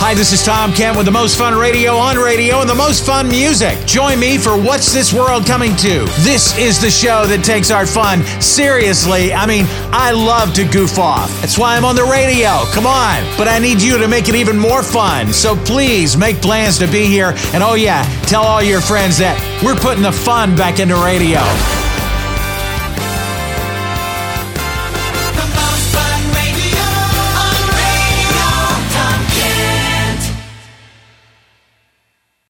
Hi, this is Tom Kent with the most fun radio on radio and the most fun music. Join me for What's This World Coming To? This is the show that takes our fun seriously. I love to goof off. That's why I'm on the radio. Come on. But I need you to make it even more fun. So please make plans to be here. And oh yeah, tell all your friends that we're putting the fun back into radio.